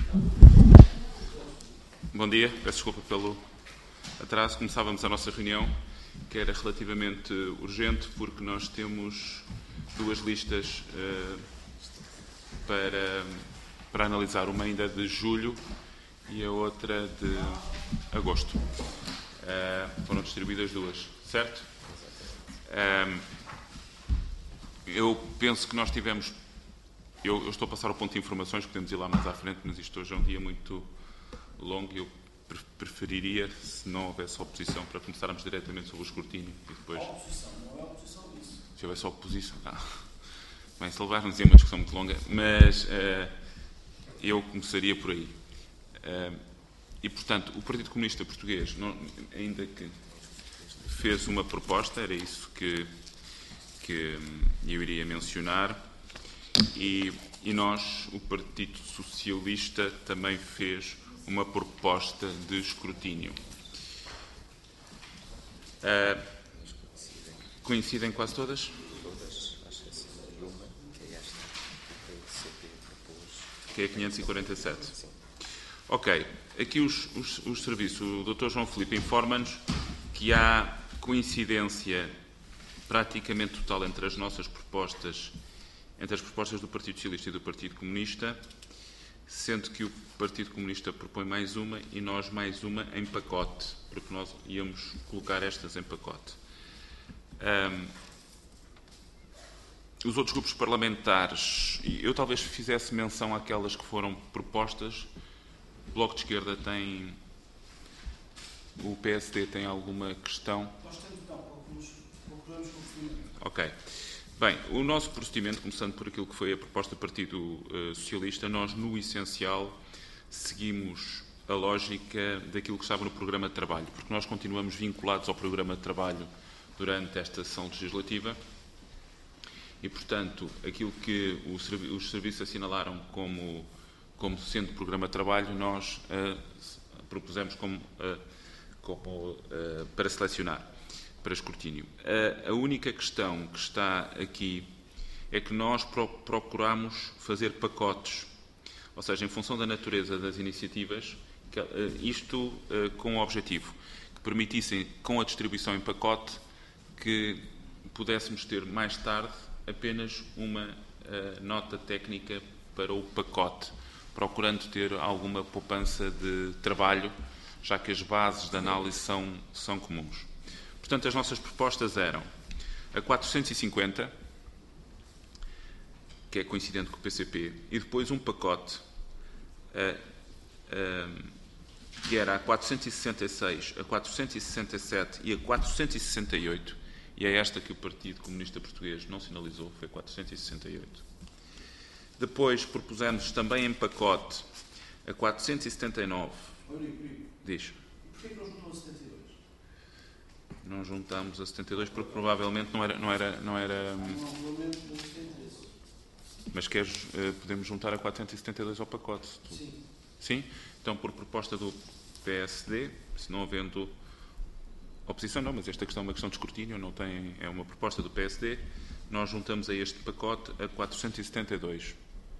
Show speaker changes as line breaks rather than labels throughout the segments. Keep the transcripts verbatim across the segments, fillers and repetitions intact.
Bom dia, peço desculpa pelo atraso. Começávamos a nossa reunião, que era relativamente urgente, porque nós temos duas listas uh, para, para analisar, uma ainda de julho e a outra de agosto. Uh, foram distribuídas duas, certo? Uh, eu penso que nós tivemos... Eu, eu estou a passar ao ponto de informações, podemos ir lá mais à frente, mas isto hoje é um dia muito longo e eu preferiria, se não houvesse oposição, para começarmos diretamente sobre o escrutínio e depois...
A oposição, não é a oposição disso.
Se houvesse oposição... Ah. Bem, se levar-nos a uma discussão muito longa, mas uh, eu começaria por aí. Uh, e, portanto, o Partido Comunista Português, não, ainda que fez uma proposta, era isso que, que eu iria mencionar, e, e nós, o Partido Socialista, também fez uma proposta de escrutínio. Uh, coincidem quase todas?
Todas, acho que é uma, que é esta, que o C P propôs.
Que é a quinhentos e quarenta e sete.
Sim.
Ok, aqui os, os, os serviços, o doutor João Filipe informa-nos que há coincidência praticamente total entre as nossas propostas, entre as propostas do Partido Socialista e do Partido Comunista, sendo que o Partido Comunista propõe mais uma e nós mais uma em pacote, porque nós íamos colocar estas em pacote. Um, os outros grupos parlamentares, eu talvez fizesse menção àquelas que foram propostas. O Bloco de Esquerda tem... O P S D tem alguma questão?
Nós temos, não, procuramos com o procedimento.
Ok. Bem, o nosso procedimento, começando por aquilo que foi a proposta do Partido uh, Socialista, nós, no essencial, seguimos a lógica daquilo que estava no programa de trabalho, porque nós continuamos vinculados ao programa de trabalho durante esta sessão legislativa e, portanto, aquilo que o, os serviços assinalaram como, como sendo programa de trabalho, nós uh, propusemos como, uh, como, uh, para selecionar. Para escrutínio. A, a única questão que está aqui é que nós pro, procuramos fazer pacotes, ou seja, em função da natureza das iniciativas, que, uh, isto uh, com o objetivo que permitissem, com a distribuição em pacote, que pudéssemos ter mais tarde apenas uma uh, nota técnica para o pacote, procurando ter alguma poupança de trabalho, já que as bases de análise são, são comuns. Portanto, as nossas propostas eram a quatrocentos e cinquenta, que é coincidente com o P C P, e depois um pacote a, a, que era a quatrocentos e sessenta e seis, a quatrocentos e sessenta e sete e a quatrocentos e sessenta e oito, e é esta que o Partido Comunista Português não sinalizou, foi a quatrocentos e sessenta e oito. Depois propusemos também em pacote a quatrocentos e setenta e nove. Diz.
Porquê que não juntou a setenta e dois?
Não juntámos a setenta e dois porque provavelmente não era... Não era, não era
Não, regulamento não tem interesse.
mas queres, podemos juntar a quatrocentos e setenta e dois ao pacote? Tu...
Sim.
Sim? Então, por proposta do P S D, se não havendo oposição, não, mas esta questão é uma questão de escrutínio, não tem, é uma proposta do P S D, nós juntamos a este pacote a quatrocentos e setenta e dois.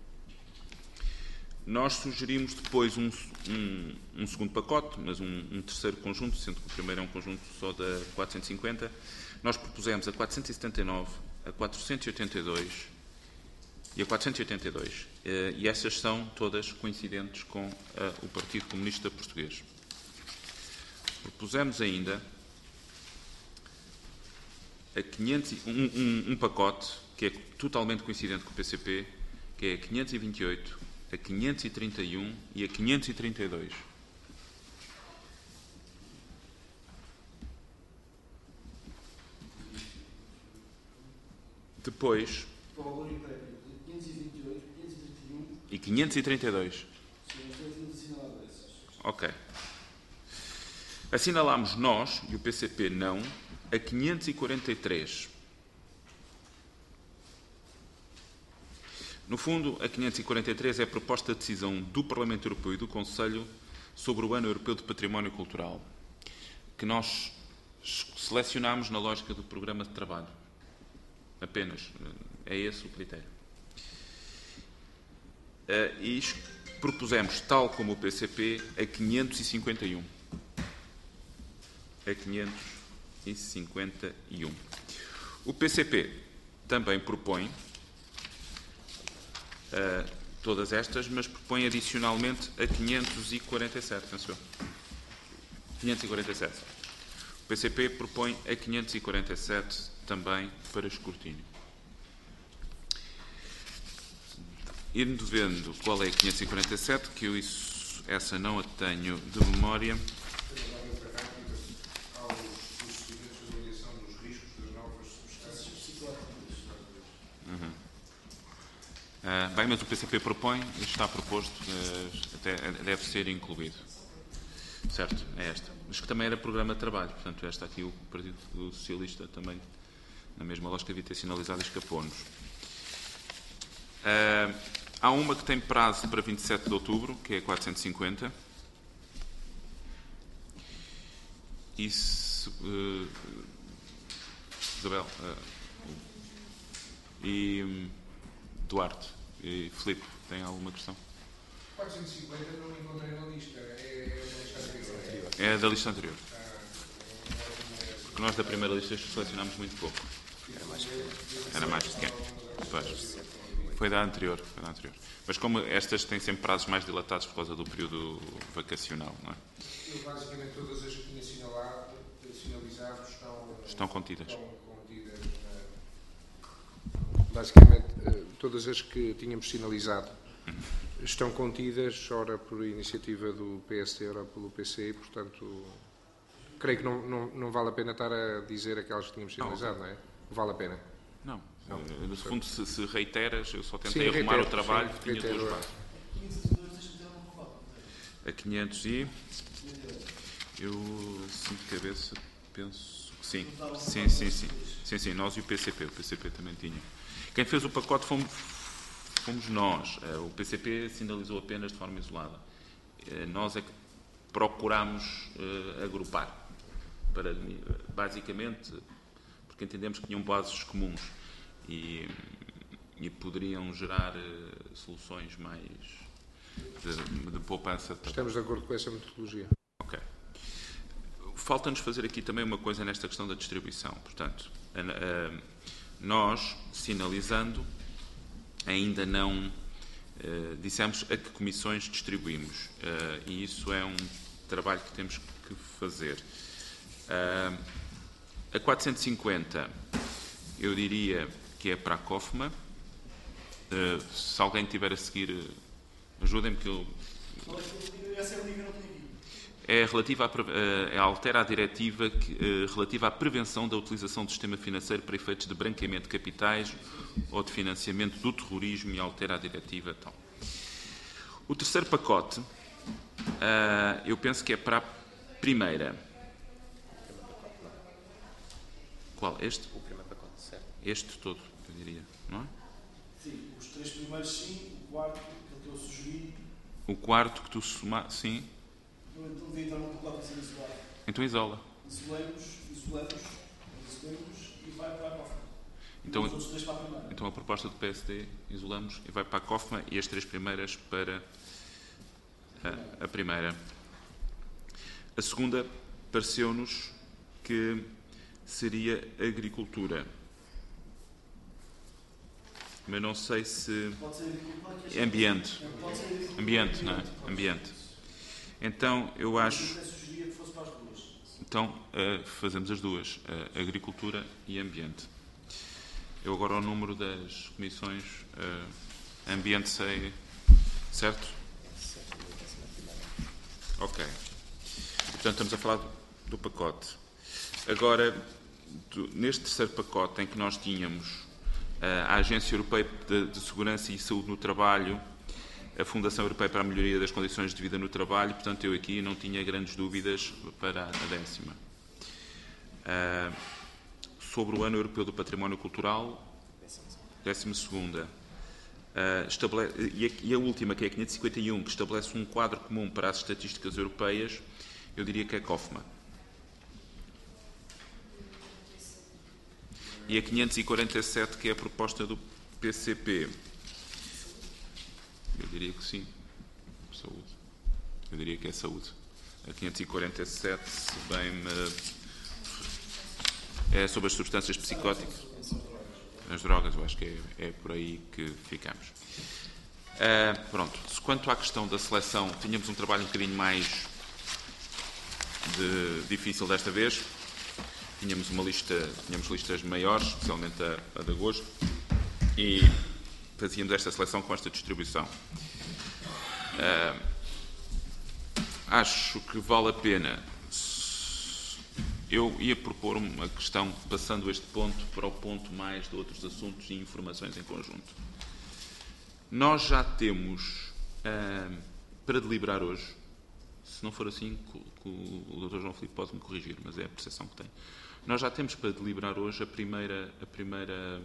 Nós sugerimos depois um, um, um segundo pacote, mas um, um terceiro conjunto, sendo que o primeiro é um conjunto só da quatrocentos e cinquenta. Nós propusemos a quatrocentos e setenta e nove, a quatrocentos e oitenta e dois e a quatrocentos e oitenta e dois. E estas são todas coincidentes com uh, o Partido Comunista Português. Propusemos ainda a quinhentos, um, um, um pacote que é totalmente coincidente com o P C P, que é a quinhentos e vinte e oito, a quinhentos e trinta e um e a quinhentos e trinta e dois. Depois...
quinhentos e vinte e oito, quinhentos e trinta e um
e quinhentos e trinta e dois.
Sim, nós temos assinalado essas.
Ok. Assinalámos nós, e o P C P não, a quinhentos e quarenta e três. No fundo, a quinhentos e quarenta e três é a proposta de decisão do Parlamento Europeu e do Conselho sobre o Ano Europeu de Património Cultural, que nós selecionámos na lógica do programa de trabalho. Apenas. É esse o critério. Uh, e propusemos, tal como o P C P, a quinhentos e cinquenta e um. A quinhentos e cinquenta e um. O P C P também propõe uh, todas estas, mas propõe adicionalmente a quinhentos e quarenta e sete, penso eu. quinhentos e quarenta e sete. O P C P propõe a quinhentos e quarenta e sete também para escrutínio. Indo vendo qual é a quinhentos e quarenta e sete, que eu isso, essa não a tenho de memória. Uhum. Uh, bem, mas o P C P propõe, está proposto, uh, até deve ser incluído. Certo, é esta. Mas que também era programa de trabalho, portanto, esta aqui o Partido Socialista também, na mesma lógica, devia ter sinalizado, escapou-nos. Uh, há uma que tem prazo para vinte e sete de outubro, que é a quatrocentos e cinquenta. Isso, uh, Isabel, uh, e um, Duarte e Filipe, têm alguma questão?
quatrocentos e cinquenta não encontrei na lista, é, é da lista anterior.
É da lista anterior. Porque nós da primeira lista selecionámos muito pouco.
Era mais pequeno.
Era mais pequeno. Pois. Foi da anterior, foi da anterior. Mas como estas têm sempre prazos mais dilatados por causa do período vacacional, não é?
Eu, basicamente, todas as que tinha sinalado, sinalizado estão,
Estão contidas.
Estão contidas na... Basicamente, todas as que tínhamos sinalizado estão contidas, ora por iniciativa do P S T, ora pelo P C, e, portanto, creio que não, não, não vale a pena estar a dizer aquelas que tínhamos sinalizado, não, não é? Vale a pena.
Não.
Não,
no fundo, se, se reiteras, eu só tentei
sim,
arrumar
reitero,
o trabalho
sim,
que tinha
reitero,
duas bases. A quinhentos e... Eu, sim, de cabeça, penso que sim. Sim, sim, sim. Sim, sim, nós e o P C P. O P C P também tinha. Quem fez o pacote fomos, fomos nós. O P C P sinalizou apenas de forma isolada. Nós é que procurámos uh, agrupar. Para, basicamente, porque entendemos que tinham bases comuns e, e poderiam gerar uh, soluções mais de, de poupança.
Estamos de acordo com essa metodologia.
Ok. Falta-nos fazer aqui também uma coisa nesta questão da distribuição. Portanto, a, a, nós, sinalizando, ainda não uh, dissemos a que comissões distribuímos. Uh, e isso é um trabalho que temos que fazer. Uh, a quatrocentos e cinquenta, eu diria que é para a COFMA. Uh, se alguém tiver a seguir, uh, ajudem-me que eu... É relativa a, é, altera a diretiva que, é, relativa à prevenção da utilização do sistema financeiro para efeitos de branqueamento de capitais ou de financiamento do terrorismo e altera a diretiva tal. O terceiro pacote, uh, eu penso que é para a primeira. Qual? Este?
O primeiro pacote, certo.
Este todo, eu diria, não é?
Sim, os três primeiros sim, o quarto, aquele que eu sugeri.
O quarto que tu somar, sim.
Então devia entrar num pacote assim isolado.
Então isola.
Isolamos, isolamos, isolamos e vai para a COFMA.
Então,
os outros três para a primeira.
Então a proposta do P S D, isolamos e vai para a COFMA e as três primeiras para a, a primeira. A segunda pareceu-nos que seria agricultura. Mas não sei se...
Pode ser agricultura.
Ambiente.
Pode ser agricultura.
Ambiente, não é? Ambiente. Então, eu acho...
Eu sugeria que fosse para as duas.
Então, uh, fazemos as duas. Uh, agricultura e ambiente. Eu agora o número das comissões... Uh, ambiente sei... Certo? Ok. Portanto, estamos a falar do, do pacote. Agora, do, neste terceiro pacote em que nós tínhamos uh, a Agência Europeia de, de Segurança e Saúde no Trabalho, a Fundação Europeia para a Melhoria das Condições de Vida no Trabalho, portanto, eu aqui não tinha grandes dúvidas para a décima. Uh, sobre o Ano Europeu do Património Cultural, décima segunda. Uh, estabelece, e, a, e a última, que é a quinhentos e cinquenta e um, que estabelece um quadro comum para as estatísticas europeias, eu diria que é COFMA. E a quinhentos e quarenta e sete, que é a proposta do P C P. Eu diria que sim. Eu diria que é saúde. A quinhentos e quarenta e sete, se bem me... é sobre as substâncias psicóticas. As drogas, eu acho que é, é por aí que ficamos. Uh, pronto. Quanto à questão da seleção, tínhamos um trabalho um bocadinho mais de, difícil desta vez. Tínhamos uma lista, tínhamos listas maiores, especialmente a, a de agosto, e fazíamos esta seleção com esta distribuição. Uh, acho que vale a pena. Eu ia propor uma questão, passando este ponto para o ponto mais de outros assuntos e informações em conjunto. Nós já temos, uh, para deliberar hoje, se não for assim, o doutor João Filipe pode me corrigir, mas é a percepção que tenho. Nós já temos para deliberar hoje a primeira, a primeira,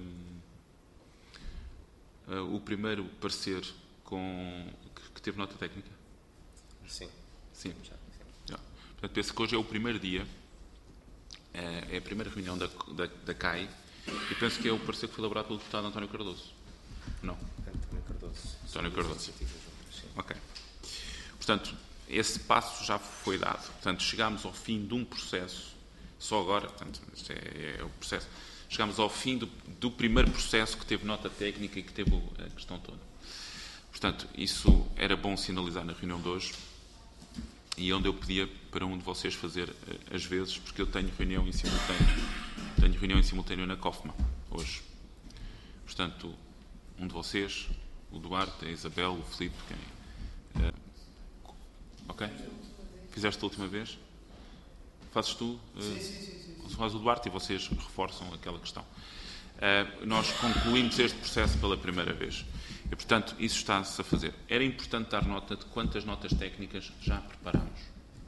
uh, o primeiro parecer com, que, que teve nota técnica?
Sim.
Sim. Já, sim. Já. Portanto, penso que hoje é o primeiro dia, é a primeira reunião da, da, da C A I, e penso que é o parecer que foi elaborado pelo deputado António Cardoso. Não?
António Cardoso.
António Cardoso. Ok. Portanto, esse passo já foi dado. Portanto, chegámos ao fim de um processo, só agora, portanto, este é, é o processo, chegámos ao fim do, do primeiro processo que teve nota técnica e que teve a questão toda. Portanto, isso era bom sinalizar na reunião de hoje, e onde eu pedia para um de vocês fazer as vezes, porque eu tenho reunião em simultâneo. Tenho reunião em simultâneo na COFMA, hoje. Portanto, um de vocês, o Duarte, a Isabel, o Filipe, quem... Uh, ok? Fizeste a última vez? Fazes tu? Uh,
sim, sim, sim, sim.
Faz o Duarte e vocês reforçam aquela questão. Uh, nós concluímos este processo pela primeira vez. E, portanto, isso está-se a fazer. Era importante dar nota de quantas notas técnicas já preparamos.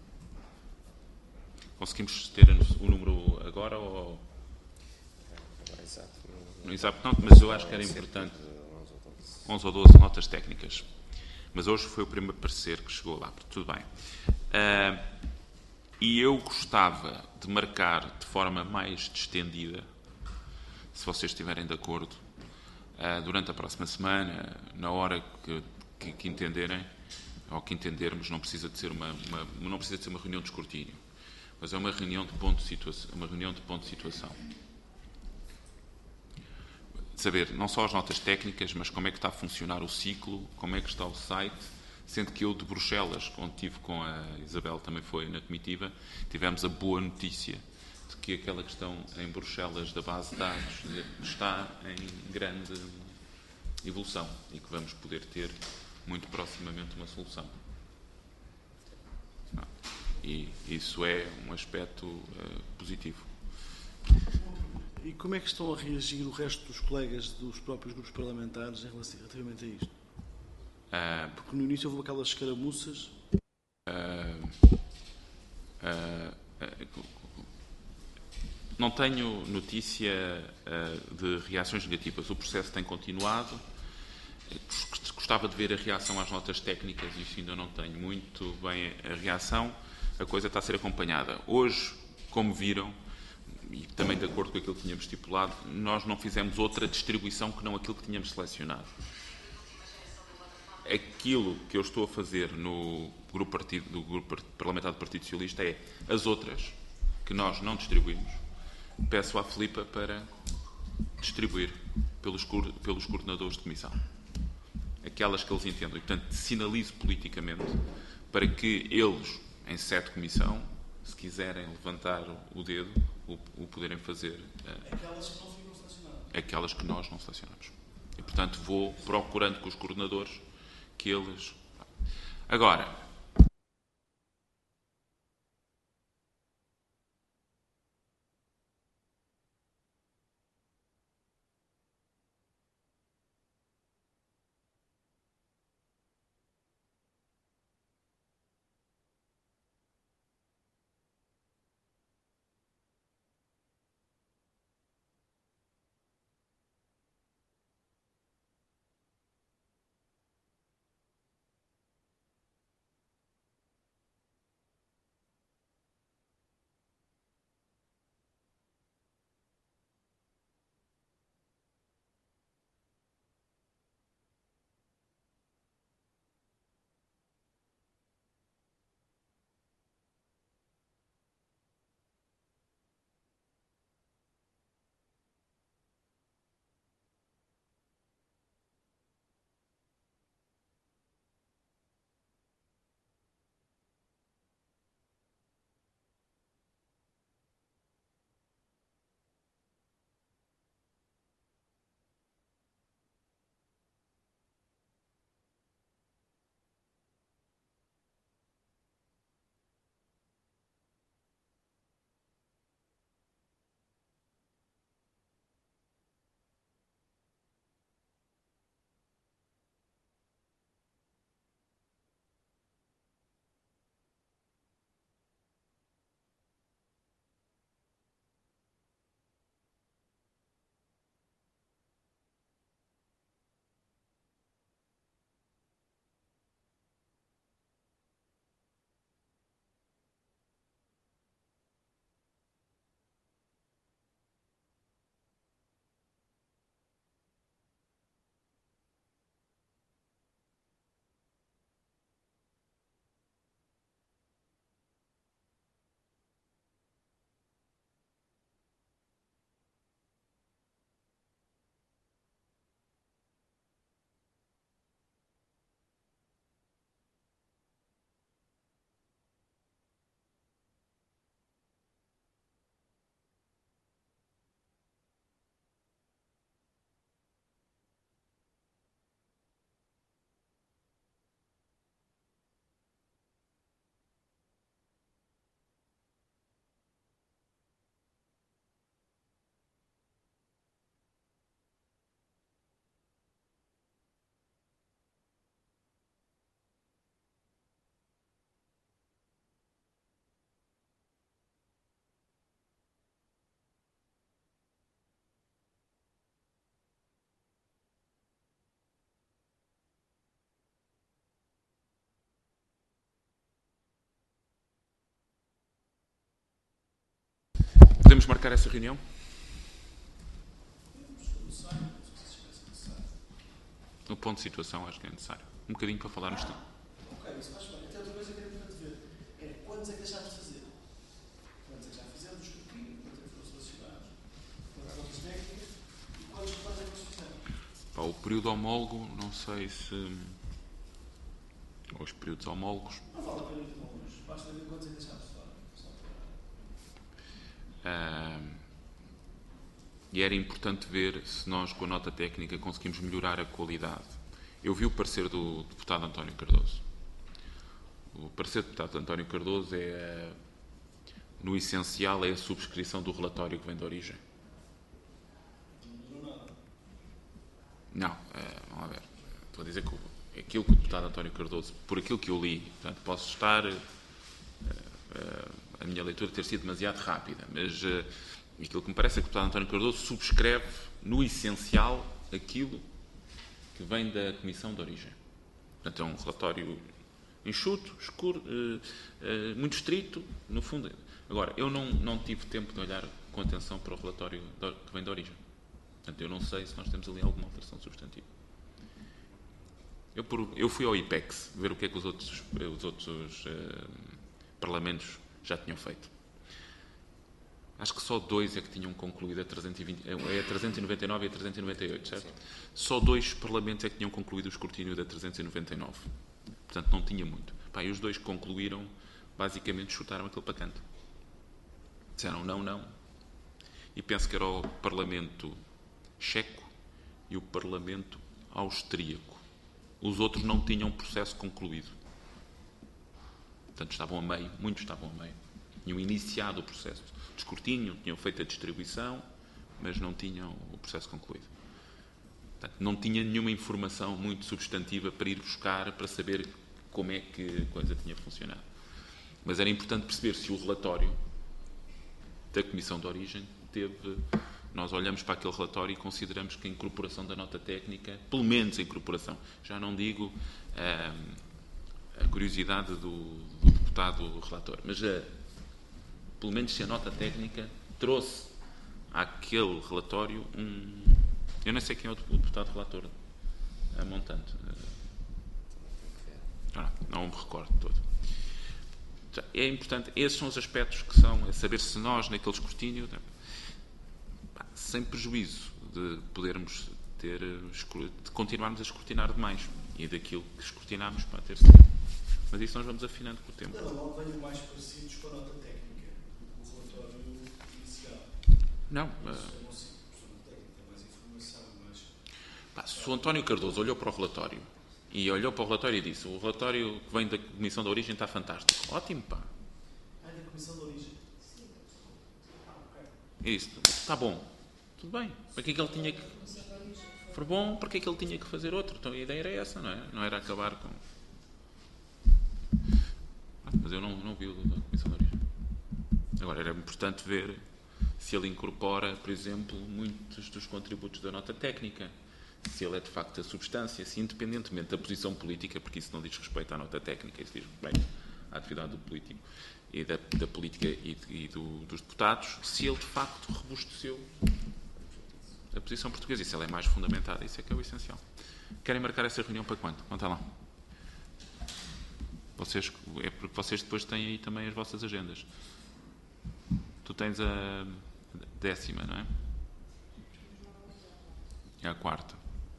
Conseguimos ter o número agora ou...
Agora, exato.
Não, exato, não, mas eu acho que era importante. onze ou doze notas técnicas. Mas hoje foi o primeiro parecer que chegou lá. Tudo bem. Uh, e eu gostava de marcar de forma mais distendida, se vocês estiverem de acordo, Uh, durante a próxima semana, na hora que, que, que entenderem, ou que entendermos, não precisa de ser uma, uma, não precisa de ser uma reunião de escrutínio, mas é uma reunião de ponto de situação, uma reunião de ponto de situação. Saber não só as notas técnicas, mas como é que está a funcionar o ciclo, como é que está o site, sendo que eu de Bruxelas, quando estive com a Isabel, também foi na comitiva, tivemos a boa notícia de que aquela questão em Bruxelas da base de dados está em grande evolução e que vamos poder ter muito proximamente uma solução. E isso é um aspecto uh, positivo.
E como é que estão a reagir o resto dos colegas dos próprios grupos parlamentares em relação, relativamente a isto?
Uh,
Porque no início houve aquelas escaramuças.
Uh, uh, uh, Não tenho notícia uh, de reações negativas. O processo tem continuado. Gostava de ver a reação às notas técnicas, e isso ainda não tenho muito bem a reação. A coisa está a ser acompanhada. Hoje, como viram, e também de acordo com aquilo que tínhamos estipulado, nós não fizemos outra distribuição que não aquilo que tínhamos selecionado. Aquilo que eu estou a fazer no grupo, partido, do grupo parlamentar do Partido Socialista é as outras que nós não distribuímos. Peço à Filipa para distribuir pelos, pelos coordenadores de comissão. Aquelas que eles entendam. E, portanto, sinalizo politicamente para que eles, em sede de comissão, se quiserem levantar o dedo, o, o poderem fazer. Uh,
Aquelas que não ficam selecionadas.
Aquelas que nós não selecionamos. E, portanto, vou procurando com os coordenadores que eles... Agora... Podemos marcar essa reunião? No ponto de situação, acho que é necessário. Um bocadinho para falarmos tudo.
Ok, isso faz bem. Até outra coisa que era importante ver era quantos é que deixámos de fazer. Quantos é que já fizemos, discutimos, quantos é que foram selecionados, quantas outras técnicas e quantos quantos é que nós fizemos.
Pá, o período homólogo, não sei se... Ou os períodos homólogos...
Não vale a pena ir tão longe. Basta ver quantos é que deixámos de fora. Só para...
Ah, e era importante ver se nós, com a nota técnica, conseguimos melhorar a qualidade. Eu vi o parecer do deputado António Cardoso. O parecer do deputado António Cardoso é, no essencial, é a subscrição do relatório que vem da origem. Não, é, vamos lá ver. Estou a dizer que aquilo que o deputado António Cardoso, por aquilo que eu li, portanto, posso estar é, é, a minha leitura ter sido demasiado rápida, mas é, aquilo que me parece é que o deputado António Cardoso subscreve, no essencial, aquilo que vem da Comissão de Origem. Portanto, é um relatório enxuto, escuro, eh, eh, muito estrito, no fundo. Agora, eu não, não tive tempo de olhar com atenção para o relatório que vem da Origem. Portanto, eu não sei se nós temos ali alguma alteração substantiva. Eu, por, eu fui ao IPEX ver o que é que os outros, os outros eh, parlamentos já tinham feito. Acho que só dois é que tinham concluído a trezentos e vinte, é a trezentos e noventa e nove e a trezentos e noventa e oito, certo? Sim. Só dois parlamentos é que tinham concluído o escrutínio da trezentos e noventa e nove. Portanto, não tinha muito. Pá, e os dois que concluíram, basicamente, chutaram aquilo para canto. Disseram não, não. E penso que era o Parlamento checo e o Parlamento austríaco. Os outros não tinham processo concluído. Portanto, estavam a meio, muitos estavam a meio. Tinham iniciado o processo de escrutínio, tinham feito a distribuição, mas não tinham o processo concluído. Portanto, não tinha nenhuma informação muito substantiva para ir buscar, para saber como é que a coisa tinha funcionado. Mas era importante perceber se o relatório da Comissão de Origem teve... Nós olhamos para aquele relatório e consideramos que a incorporação da nota técnica, pelo menos a incorporação, já não digo a, a curiosidade do, do deputado relator, mas a, pelo menos se a nota técnica trouxe àquele relatório um... Eu não sei quem é o deputado relator, a montante. Ah, não me recordo todo. É importante, esses são os aspectos que são, é saber se nós, naquele escrutínio, sem prejuízo de podermos ter, de continuarmos a escrutinar demais e daquilo que escrutinámos para ter sido. Mas isso nós vamos afinando com o tempo.
Não, não venham mais parecidos com a nota técnica do que o relatório inicial.
Não. Uh, pá, se o António Cardoso olhou para o relatório e olhou para o relatório e disse: o relatório que vem da Comissão de Origem está fantástico. Ótimo, pá.
Ah, da Comissão de Origem? Sim. Ah, ok.
Isso, está bom. Tudo bem. Para que é que ele tinha que... For bom, para que é que ele tinha que fazer outro? Então a ideia era essa, não é? Não era acabar com... Ah, mas eu não, não vi o da Comissão de Origem. Agora, era importante ver se ele incorpora, por exemplo, muitos dos contributos da nota técnica. Se ele é, de facto, a substância, se independentemente da posição política, porque isso não diz respeito à nota técnica, isso diz respeito à atividade do político e da, da política e, e do, dos deputados, se ele, de facto, robusteceu a posição portuguesa. Isso ela é mais fundamentada. Isso é que é o essencial. Querem marcar essa reunião para quando? Conta lá. Vocês, é porque vocês depois têm aí também as vossas agendas. Tu tens a décima, não é? É a quarta.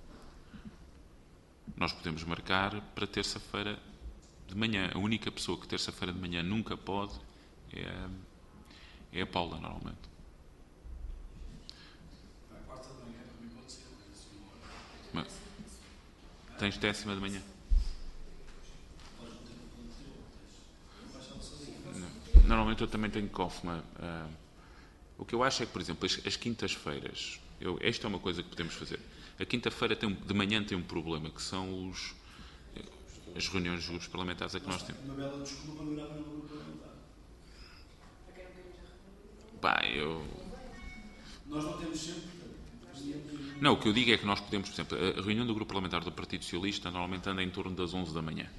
Nós podemos marcar para terça-feira de manhã. A única pessoa que terça-feira de manhã nunca pode é a, é a Paula, normalmente. Mas, tens décima de manhã? Não. Normalmente eu também tenho Kaufmann. Uh, o que eu acho é que, por exemplo, as, as quintas-feiras, eu, esta é uma coisa que podemos fazer. A quinta-feira tem um, de manhã tem um problema, que são os, as reuniões dos grupos parlamentares a que nós temos.
Uma bela desculpa não ir à reunião do grupo parlamentar.
Pá, eu...
Nós não temos sempre...
Não, o que eu digo é que nós podemos, por exemplo, a reunião do grupo parlamentar do Partido Socialista normalmente anda em torno das onze da manhã.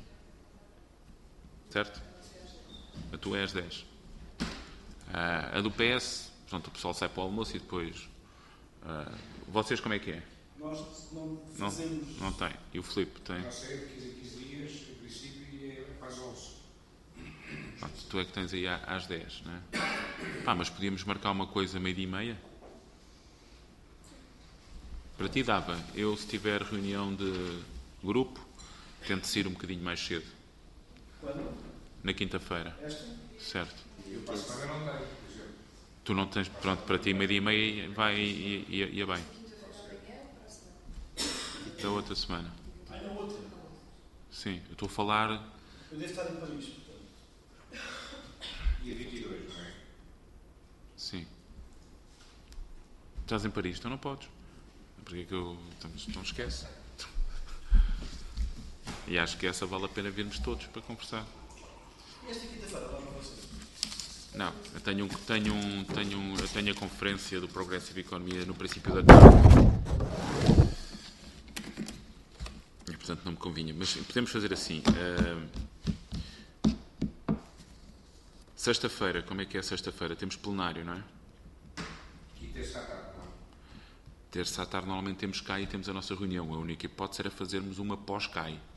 Certo? A tua é às dez. A do P S Portanto, o pessoal sai para o almoço e depois... Uh, vocês como é que é?
Nós não
Não,
fazemos.
não tem. E o Filipe tem?
Já sei, de quinze em quinze dias, em princípio, e é para as onze.
Pronto, tu é que tens aí às dez, não é? Pá, mas podíamos marcar uma coisa meio-dia e meia? Para ti dava. Eu, se tiver reunião de grupo, tento sair um bocadinho mais cedo.
Quando?
Na quinta-feira.
Esta?
Certo.
Eu para a semana não tenho, por exemplo.
Tu não tens... Pronto, para ti meio-dia e meia vai e ia, ia bem. Da outra semana.
Ah, na outra.
Sim, eu estou a falar...
Eu devo estar em Paris, portanto.
Dia vinte e dois, não é?
Sim. Estás em Paris, então não podes. Porque é que eu... Então, não esquece. E acho que essa vale a pena virmos todos para conversar.
E esta quinta-feira, lá para vocês?
Não, eu tenho, um, tenho, um, tenho, um, eu tenho a conferência do Progressive Economia no princípio da tarde. E, portanto, não me convinha. Mas podemos fazer assim. Uh, sexta-feira, como é que é sexta-feira? Temos plenário, não é?
E terça à tarde, não?
Terça à tarde normalmente temos C A I e temos a nossa reunião. A única hipótese era fazermos uma pós-C A I.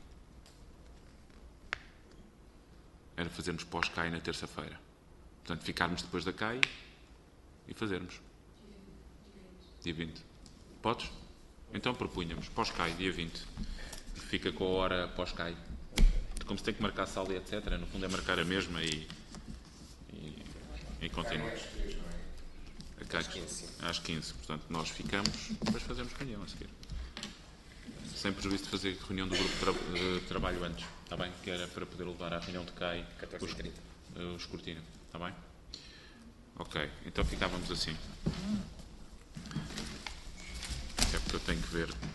Era fazermos pós-C A I na terça-feira. Portanto, ficarmos depois da C A I e fazermos. Dia vinte. Podes? Então propunhamos pós-C A I, dia vinte. Fica com a hora pós-C A I. Como se tem que marcar sala e etcétera, no fundo é marcar a mesma e, e, e continua. Às quinze. Às quinze. Portanto, nós ficamos, depois fazemos reunião a seguir. Sem prejuízo de fazer reunião do grupo de, tra de trabalho antes. Está bem? Que era para poder levar à reunião de C A I o escrutínio. Está bem? Ok. Então ficávamos assim. É porque eu tenho que ver